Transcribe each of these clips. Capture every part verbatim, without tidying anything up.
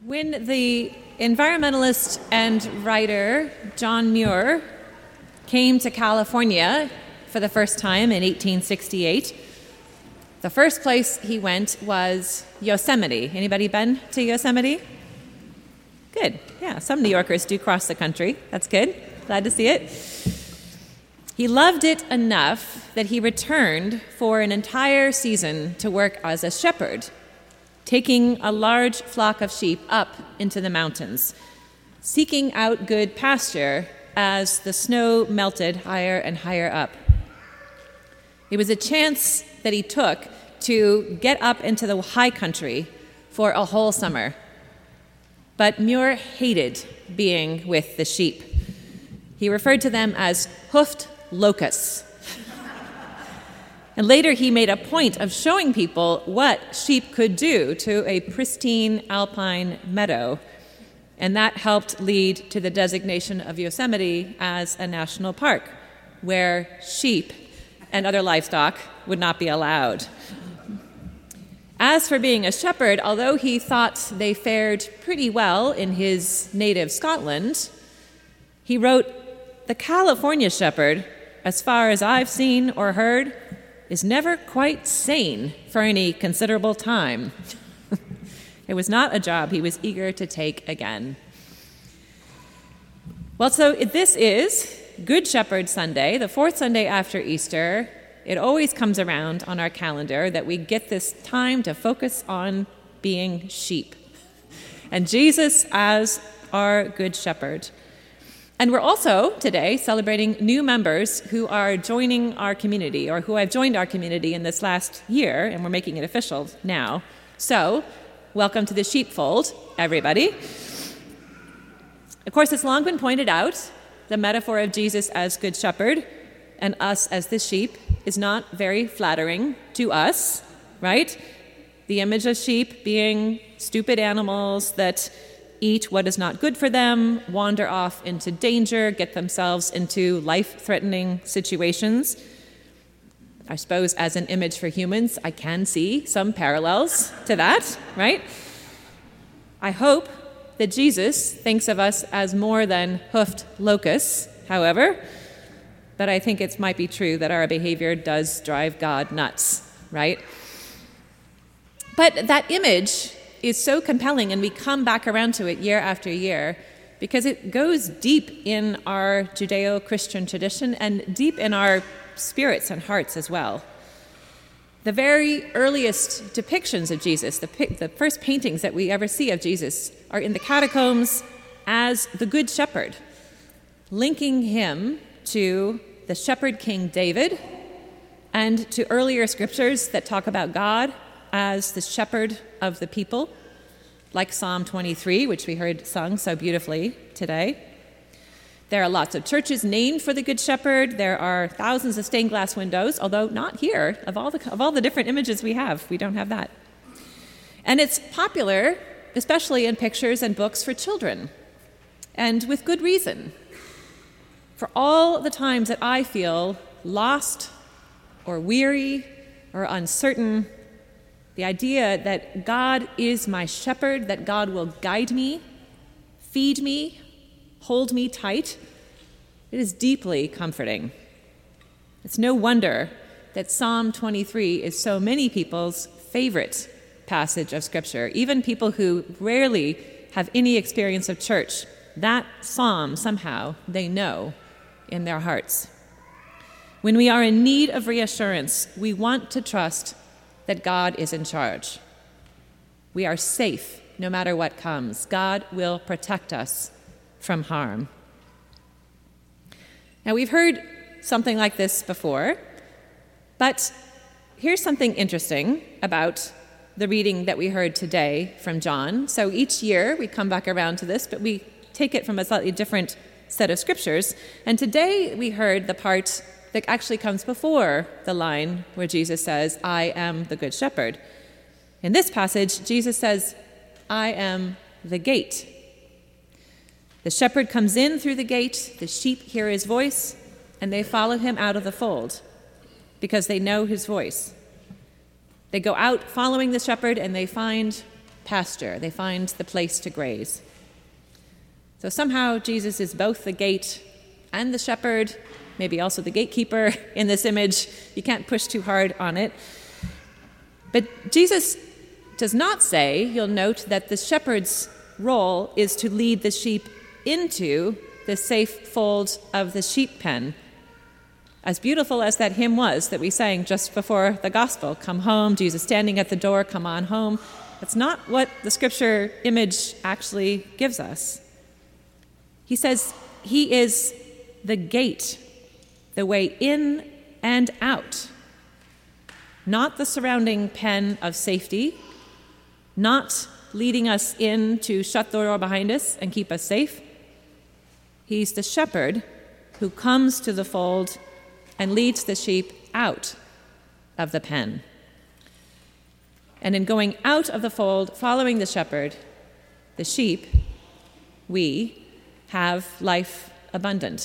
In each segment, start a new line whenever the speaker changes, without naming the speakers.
When the environmentalist and writer John Muir came to California for the first time in eighteen sixty-eight, the first place he went was Yosemite. Anybody been to Yosemite? Good. Yeah, some New Yorkers do cross the country. That's good. Glad to see it. He loved it enough that he returned for an entire season to work as a shepherd, taking a large flock of sheep up into the mountains, seeking out good pasture as the snow melted higher and higher up. It was a chance that he took to get up into the high country for a whole summer. But Muir hated being with the sheep. He referred to them as hoofed locusts. And later he made a point of showing people what sheep could do to a pristine alpine meadow, and that helped lead to the designation of Yosemite as a national park, where sheep and other livestock would not be allowed. As for being a shepherd, although he thought they fared pretty well in his native Scotland, he wrote, "The California shepherd, as far as I've seen or heard, is never quite sane for any considerable time." It was not a job he was eager to take again. Well, so this is Good Shepherd Sunday, the fourth Sunday after Easter. It always comes around on our calendar that we get this time to focus on being sheep and Jesus as our Good Shepherd. And we're also today celebrating new members who are joining our community, or who have joined our community in this last year, and we're making it official now. So, welcome to the sheepfold, everybody. Of course, it's long been pointed out, the metaphor of Jesus as Good Shepherd and us as the sheep is not very flattering to us, right? The image of sheep being stupid animals that eat what is not good for them, wander off into danger, get themselves into life-threatening situations. I suppose as an image for humans, I can see some parallels to that, right? I hope that Jesus thinks of us as more than hoofed locusts, however, but I think it might be true that our behavior does drive God nuts, right? But that image is so compelling, and we come back around to it year after year because it goes deep in our Judeo-Christian tradition and deep in our spirits and hearts as well. The very earliest depictions of Jesus, the, the first paintings that we ever see of Jesus, are in the catacombs as the Good Shepherd, linking him to the shepherd King David and to earlier scriptures that talk about God as the shepherd of the people, like Psalm twenty-three, which we heard sung so beautifully today. There are lots of churches named for the Good Shepherd. There are thousands of stained glass windows, although not here. Of all the, of all the different images we have, we don't have that. And it's popular, especially in pictures and books for children, and with good reason. For all the times that I feel lost or weary or uncertain, the idea that God is my shepherd, that God will guide me, feed me, hold me tight, it is deeply comforting. It's no wonder that Psalm twenty-three is so many people's favorite passage of Scripture, even people who rarely have any experience of church. That psalm, somehow, they know in their hearts. When we are in need of reassurance, we want to trust that God is in charge. We are safe no matter what comes. God will protect us from harm. Now, we've heard something like this before, but here's something interesting about the reading that we heard today from John. So each year we come back around to this, but we take it from a slightly different set of scriptures. And today we heard the part that actually comes before the line where Jesus says, "I am the Good Shepherd." In this passage, Jesus says, "I am the gate." The shepherd comes in through the gate, the sheep hear his voice, and they follow him out of the fold because they know his voice. They go out following the shepherd, and they find pasture. They find the place to graze. So somehow Jesus is both the gate and the shepherd, maybe also the gatekeeper in this image. You can't push too hard on it. But Jesus does not say, you'll note, that the shepherd's role is to lead the sheep into the safe fold of the sheep pen. As beautiful as that hymn was that we sang just before the gospel, "Come home, Jesus standing at the door, come on home," that's not what the scripture image actually gives us. He says he is the gate, the way in and out, not the surrounding pen of safety, not leading us in to shut the door behind us and keep us safe. He's the shepherd who comes to the fold and leads the sheep out of the pen. And in going out of the fold, following the shepherd, the sheep, we have life abundant.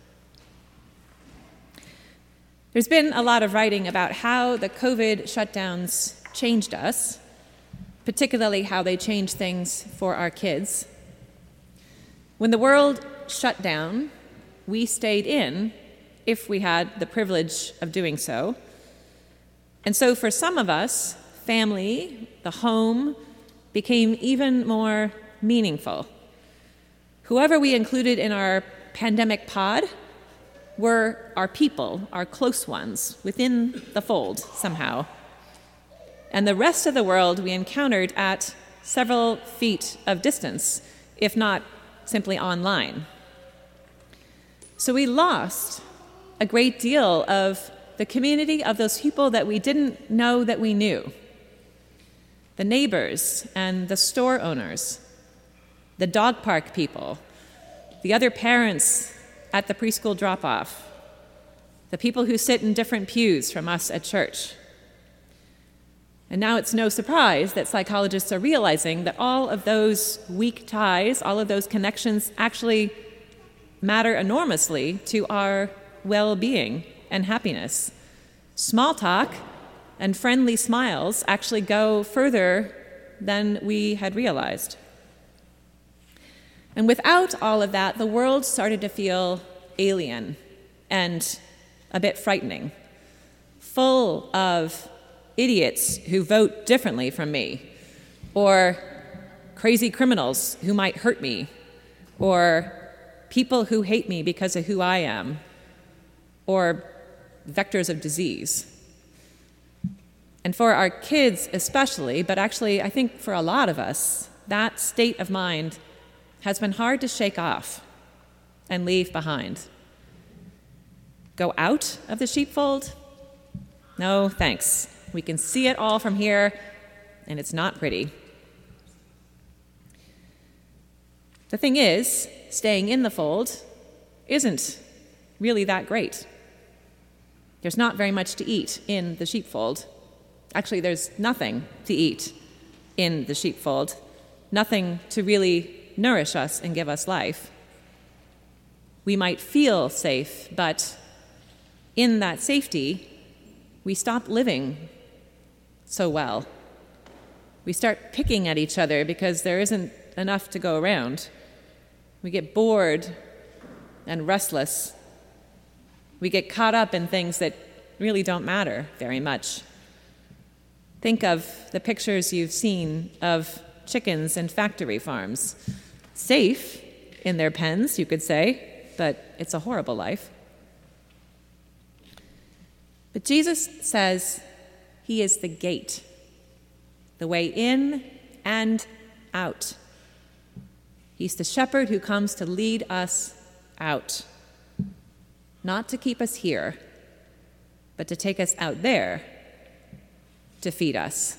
There's been a lot of writing about how the COVID shutdowns changed us, particularly how they changed things for our kids. When the world shut down, we stayed in if we had the privilege of doing so. And so for some of us, family, the home, became even more meaningful. Whoever we included in our pandemic pod were our people, our close ones, within the fold somehow. And the rest of the world we encountered at several feet of distance, if not simply online. So we lost a great deal of the community of those people that we didn't know that we knew. The neighbors and the store owners, the dog park people, the other parents at the preschool drop-off, the people who sit in different pews from us at church. And now it's no surprise that psychologists are realizing that all of those weak ties, all of those connections actually matter enormously to our well-being and happiness. Small talk and friendly smiles actually go further than we had realized. And without all of that, the world started to feel alien and a bit frightening, full of idiots who vote differently from me, or crazy criminals who might hurt me, or people who hate me because of who I am, or vectors of disease. And for our kids especially, but actually I think for a lot of us, that state of mind has been hard to shake off and leave behind. Go out of the sheepfold? No, thanks. We can see it all from here, and it's not pretty. The thing is, staying in the fold isn't really that great. There's not very much to eat in the sheepfold. Actually, there's nothing to eat in the sheepfold, nothing to really nourish us and give us life. We might feel safe, but in that safety, we stop living so well. We start picking at each other because there isn't enough to go around. We get bored and restless. We get caught up in things that really don't matter very much. Think of the pictures you've seen of chickens in factory farms. Safe in their pens, you could say, but it's a horrible life. But Jesus says he is the gate, the way in and out. He's the shepherd who comes to lead us out, not to keep us here, but to take us out there to feed us.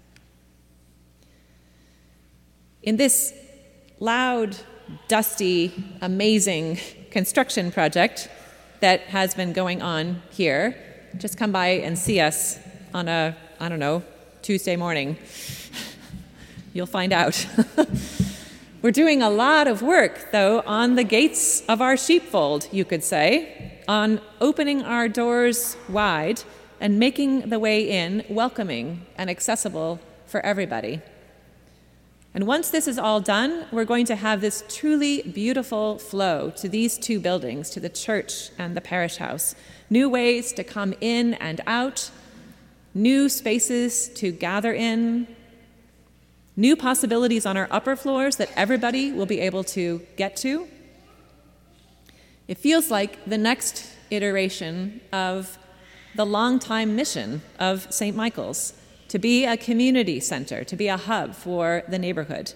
In this loud, dusty, amazing construction project that has been going on here, just come by and see us on a, I don't know, Tuesday morning. You'll find out. We're doing a lot of work, though, on the gates of our sheepfold, you could say, on opening our doors wide and making the way in welcoming and accessible for everybody. And once this is all done, we're going to have this truly beautiful flow to these two buildings, to the church and the parish house. New ways to come in and out, new spaces to gather in, new possibilities on our upper floors that everybody will be able to get to. It feels like the next iteration of the long-time mission of Saint Michael's, to be a community center, to be a hub for the neighborhood.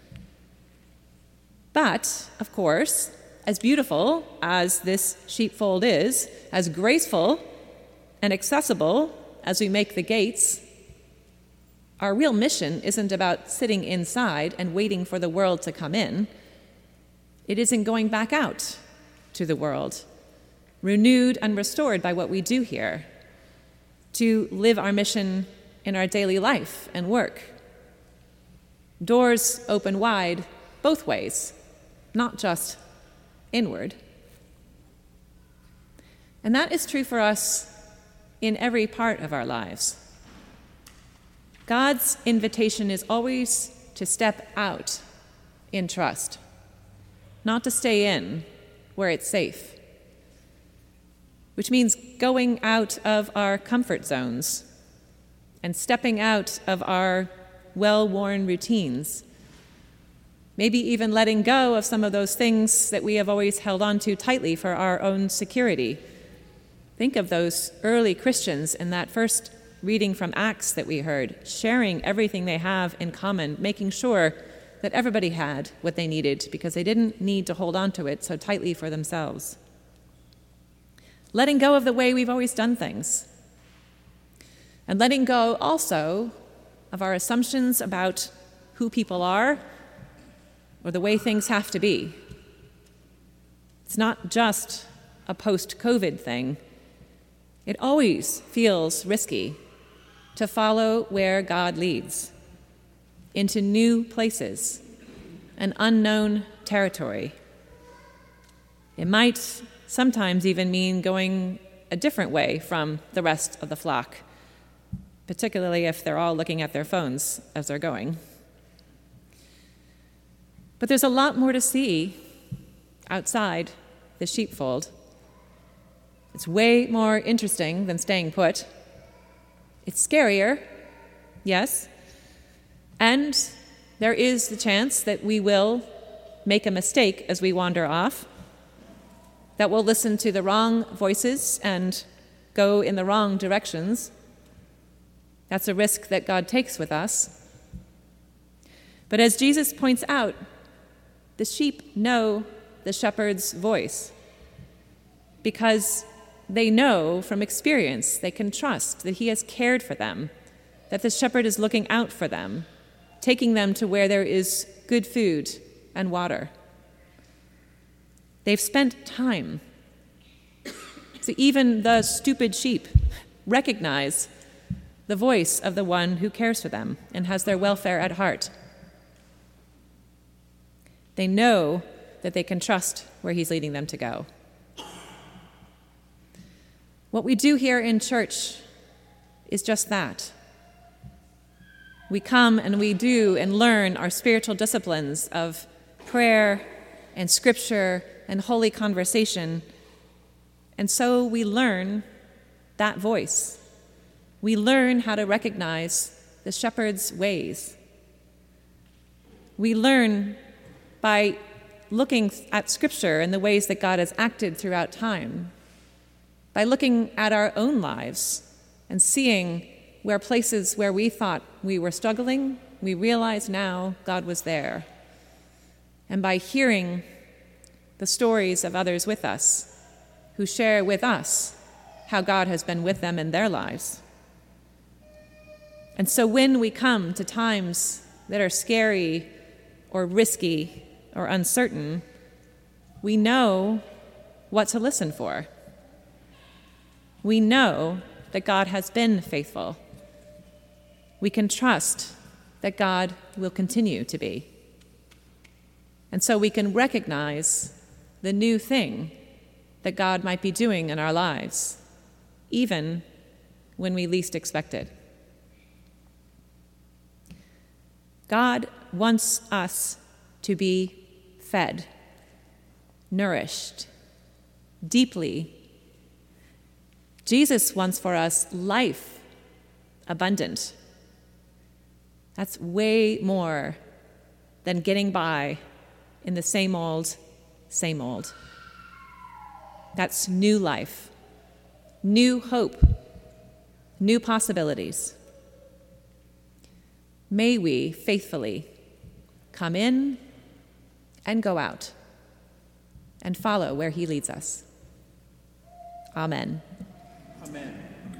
But, of course, as beautiful as this sheepfold is, as graceful and accessible as we make the gates, our real mission isn't about sitting inside and waiting for the world to come in. It isn't going back out to the world, renewed and restored by what we do here, to live our mission in our daily life and work. Doors open wide both ways, not just inward. And that is true for us in every part of our lives. God's invitation is always to step out in trust, not to stay in where it's safe, which means going out of our comfort zones and stepping out of our well-worn routines, maybe even letting go of some of those things that we have always held on to tightly for our own security. Think of those early Christians in that first reading from Acts that we heard, sharing everything they have in common, making sure that everybody had what they needed because they didn't need to hold on to it so tightly for themselves. Letting go of the way we've always done things. And letting go also of our assumptions about who people are or the way things have to be. It's not just a post-COVID thing. It always feels risky to follow where God leads, into new places, an unknown territory. It might sometimes even mean going a different way from the rest of the flock, particularly if they're all looking at their phones as they're going. But there's a lot more to see outside the sheepfold. It's way more interesting than staying put. It's scarier, yes, and there is the chance that we will make a mistake as we wander off, that we'll listen to the wrong voices and go in the wrong directions. That's a risk that God takes with us. But as Jesus points out, the sheep know the shepherd's voice because they know from experience, they can trust that he has cared for them, that the shepherd is looking out for them, taking them to where there is good food and water. They've spent time. So even the stupid sheep recognize the voice of the one who cares for them and has their welfare at heart. They know that they can trust where he's leading them to go. What we do here in church is just that. We come and we do and learn our spiritual disciplines of prayer and scripture and holy conversation. And so we learn that voice. We learn how to recognize the shepherd's ways. We learn by looking at scripture and the ways that God has acted throughout time, by looking at our own lives and seeing where places where we thought we were struggling, we realize now God was there. And by hearing the stories of others with us who share with us how God has been with them in their lives. And so when we come to times that are scary or risky or uncertain, we know what to listen for. We know that God has been faithful. We can trust that God will continue to be. And so we can recognize the new thing that God might be doing in our lives, even when we least expect it. God wants us to be fed, nourished, deeply. Jesus wants for us life abundant. That's way more than getting by in the same old, same old. That's new life, new hope, new possibilities. May we faithfully come in and go out and follow where he leads us. Amen.
Amen.